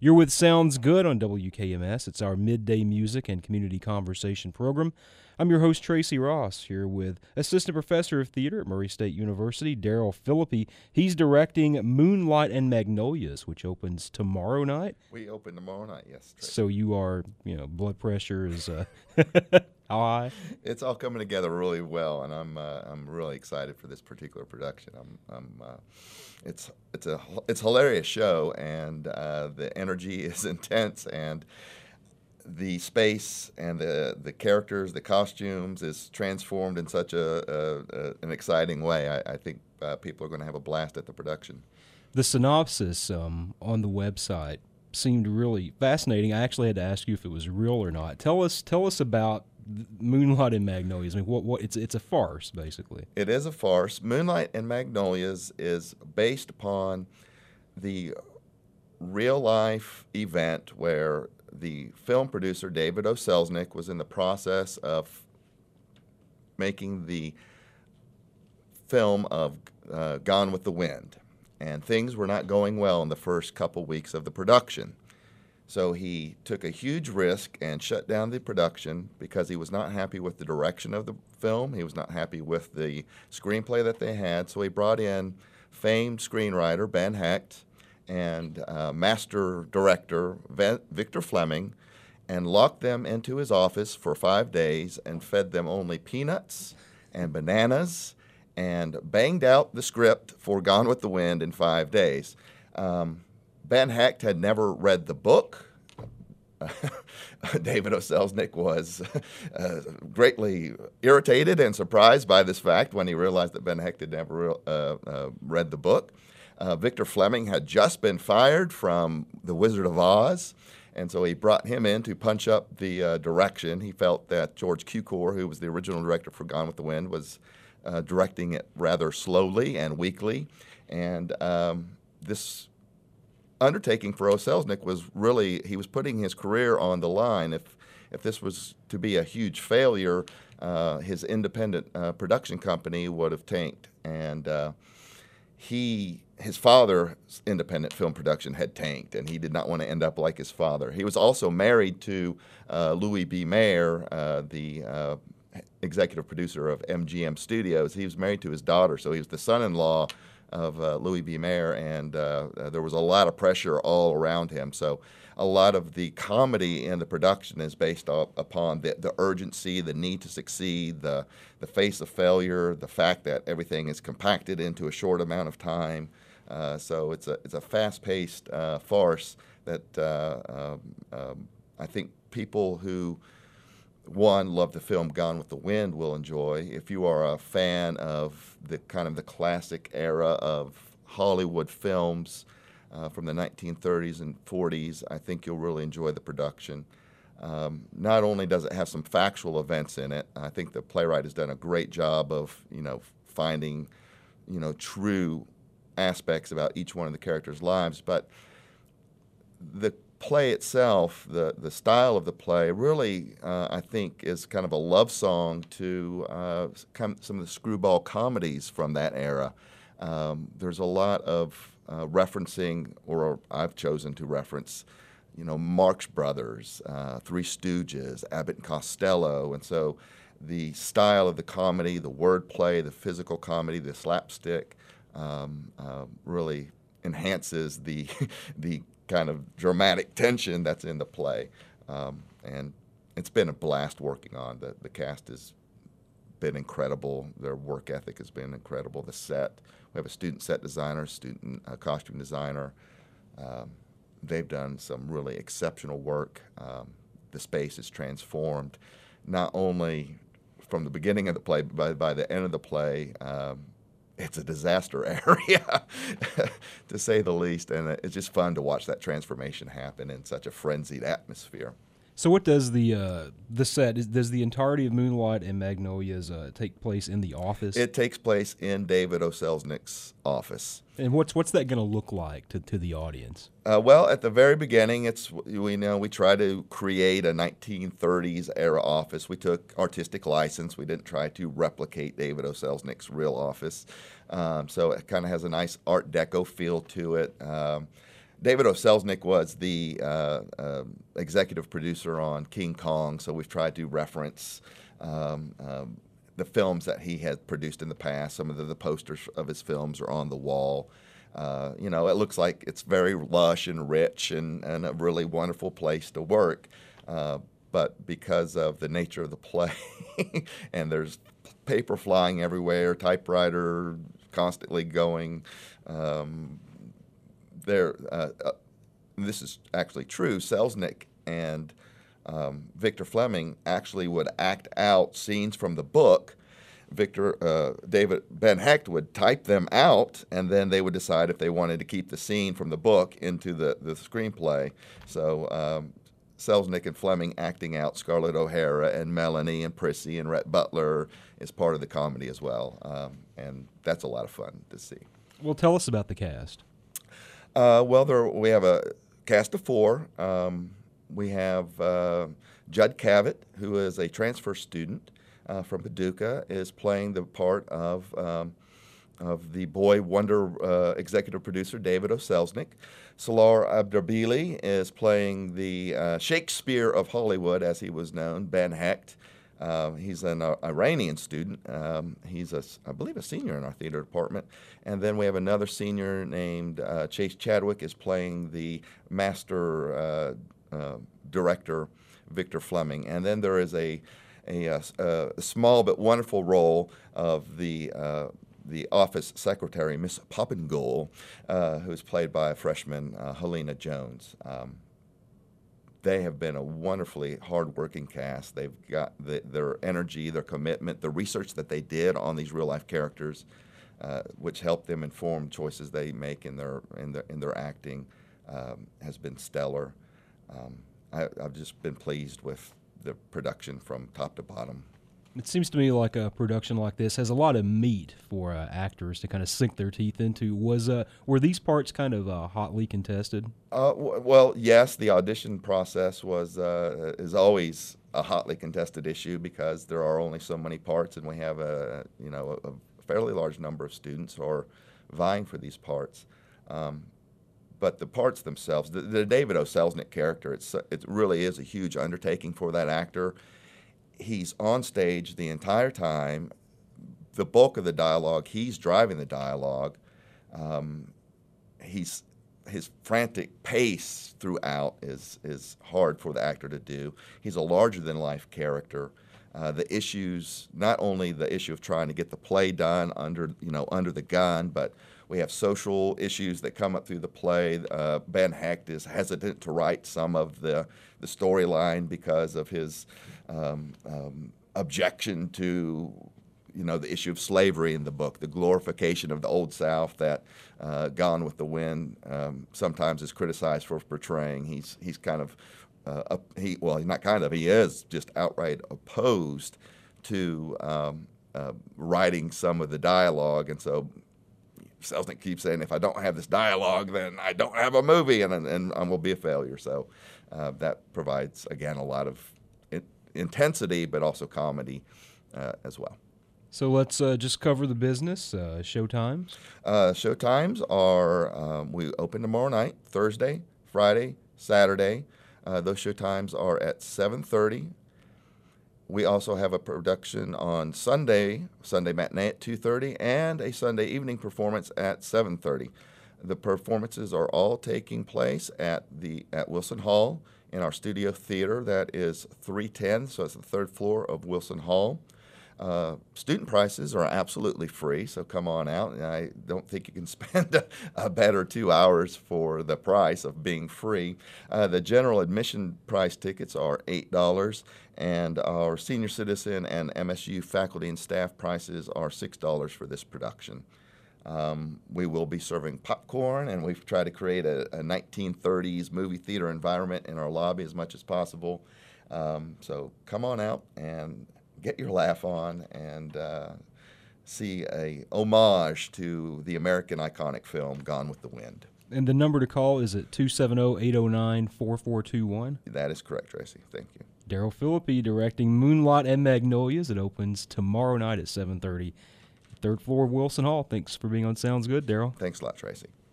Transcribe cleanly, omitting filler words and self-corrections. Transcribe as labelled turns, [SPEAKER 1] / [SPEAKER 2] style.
[SPEAKER 1] You're with Sounds Good on WKMS. It's our midday music and community conversation program. I'm your host, Tracy Ross, here with Assistant Professor of Theater at Murray State University, Daryl Philippi. He's directing Moonlight and Magnolias, which opens tomorrow night.
[SPEAKER 2] We open tomorrow night, yes, Tracy.
[SPEAKER 1] So you are, blood pressure is how high?
[SPEAKER 2] It's all coming together really well, and I'm really excited for this particular production. It's a hilarious show, and the energy is intense, and the space and the characters, the costumes is transformed in such an exciting way. I think people are going to have a blast at the production.
[SPEAKER 1] The synopsis on the website seemed really fascinating. I actually had to ask you if it was real or not. Tell us about Moonlight and Magnolias. I mean, what it's a farce, basically.
[SPEAKER 2] It is a farce. Moonlight and Magnolias is based upon the real-life event where the film producer, David O. Selznick, was in the process of making the film of Gone with the Wind, and things were not going well in the first couple weeks of the production. So he took a huge risk and shut down the production because he was not happy with the direction of the film. He was not happy with the screenplay that they had. So he brought in famed screenwriter Ben Hecht and master director Victor Fleming and locked them into his office for 5 days and fed them only peanuts and bananas and banged out the script for Gone with the Wind in 5 days. Ben Hecht had never read the book. David O. Selznick was greatly irritated and surprised by this fact when he realized that Ben Hecht had never read the book. Victor Fleming had just been fired from The Wizard of Oz, and so he brought him in to punch up the direction. He felt that George Cukor, who was the original director for Gone with the Wind, was directing it rather slowly and weakly, and this undertaking for O. Selznick was really, he was putting his career on the line. If this was to be a huge failure, his independent production company would have tanked, and his father's independent film production had tanked, and he did not want to end up like his father. He was also married to Louis B. Mayer, the executive producer of MGM Studios. He was married to his daughter, so he was the son-in-law of Louis B. Mayer, and there was a lot of pressure all around him. So a lot of the comedy in the production is based upon the urgency, the need to succeed, the face of failure, the fact that everything is compacted into a short amount of time. So it's a fast-paced farce that I think people who love the film Gone with the Wind will enjoy. If you are a fan of the classic era of Hollywood films from the 1930s and 40s, I think you'll really enjoy the production. Not only does it have some factual events in it, I think the playwright has done a great job of finding true aspects about each one of the characters' lives, but the play itself, the style of the play, really, I think, is kind of a love song to some of the screwball comedies from that era. There's a lot of referencing, or I've chosen to reference, Marx Brothers, Three Stooges, Abbott and Costello, and so the style of the comedy, the wordplay, the physical comedy, the slapstick, really enhances the kind of dramatic tension that's in the play. And it's been a blast working on. The cast has been incredible. Their work ethic has been incredible. The set, we have a student set designer, student costume designer. They've done some really exceptional work. The space is transformed, not only from the beginning of the play, but by the end of the play. It's a disaster area, to say the least, and it's just fun to watch that transformation happen in such a frenzied atmosphere.
[SPEAKER 1] So what does the set, does the entirety of Moonlight and Magnolias take place in the office?
[SPEAKER 2] It takes place in David O. Selznick's office.
[SPEAKER 1] And what's that going to look like to the audience?
[SPEAKER 2] Well, at the very beginning, we try to create a 1930s era office. We took artistic license. We didn't try to replicate David O. Selznick's real office. So it kind of has a nice Art Deco feel to it. David O. Selznick was the executive producer on King Kong, so we've tried to reference the films that he had produced in the past. Some of the posters of his films are on the wall. It looks like it's very lush and rich and a really wonderful place to work. But because of the nature of the play, and there's paper flying everywhere, typewriter constantly going, this is actually true. Selznick and Victor Fleming actually would act out scenes from the book. Ben Hecht would type them out, and then they would decide if they wanted to keep the scene from the book into the screenplay. So Selznick and Fleming acting out Scarlett O'Hara and Melanie and Prissy and Rhett Butler is part of the comedy as well, and that's a lot of fun to see.
[SPEAKER 1] Well, tell us about the cast.
[SPEAKER 2] We have a cast of 4. We have Judd Cavett, who is a transfer student from Paducah, is playing the part of the boy wonder executive producer David O. Selznick. Salar Abderbili is playing the Shakespeare of Hollywood, as he was known, Ben Hecht. He's an Iranian student. He's, I believe, a senior in our theater department. And then we have another senior named Chase Chadwick is playing the master director, Victor Fleming. And then there is a small but wonderful role of the office secretary, Miss Poppengole, who's played by a freshman, Helena Jones. They have been a wonderfully hard-working cast. They've got their energy, their commitment, the research that they did on these real-life characters, which helped them inform choices they make in their acting, has been stellar. I've just been pleased with the production from top to bottom.
[SPEAKER 1] It seems to me like a production like this has a lot of meat for actors to kind of sink their teeth into. Were these parts kind of hotly contested?
[SPEAKER 2] Well, yes. The audition process is always a hotly contested issue because there are only so many parts, and we have a fairly large number of students who are vying for these parts. But the parts themselves, the David O. Selznick character, it really is a huge undertaking for that actor. He's on stage the entire time. The bulk of the dialogue, he's driving the dialogue. His frantic pace throughout is hard for the actor to do. He's a larger-than-life character. The issues, not only the issue of trying to get the play done under the gun, but we have social issues that come up through the play. Ben Hecht is hesitant to write some of the storyline because of his objection to the issue of slavery in the book, the glorification of the Old South that Gone with the Wind sometimes is criticized for portraying. He's kind of he's not kind of, he is just outright opposed to writing some of the dialogue, and so Selznick keeps saying, if I don't have this dialogue, then I don't have a movie, and I will be a failure. So that provides, again, a lot of intensity, but also comedy as well.
[SPEAKER 1] So let's just cover the business. Showtimes?
[SPEAKER 2] Showtimes are, we open tomorrow night, Thursday, Friday, Saturday. Those showtimes are at 7:30. We also have a production on Sunday matinee at 2:30, and a Sunday evening performance at 7:30. The performances are all taking place at Wilson Hall in our studio theater. That is 310, so it's the third floor of Wilson Hall. Student prices are absolutely free, so come on out. I don't think you can spend a better 2 hours for the price of being free. The general admission price tickets are $8, and our senior citizen and MSU faculty and staff prices are $6 for this production. We will be serving popcorn, and we've tried to create a 1930s movie theater environment in our lobby as much as possible. So come on out and get your laugh on and see a homage to the American iconic film Gone with the Wind.
[SPEAKER 1] And the number to call is at 270-809-4421.
[SPEAKER 2] That is correct, Tracy. Thank you.
[SPEAKER 1] Daryl Philippi directing Moonlight and Magnolias. It opens tomorrow night at 7:30. Third floor of Wilson Hall. Thanks for being on Sounds Good, Daryl.
[SPEAKER 2] Thanks a lot, Tracy.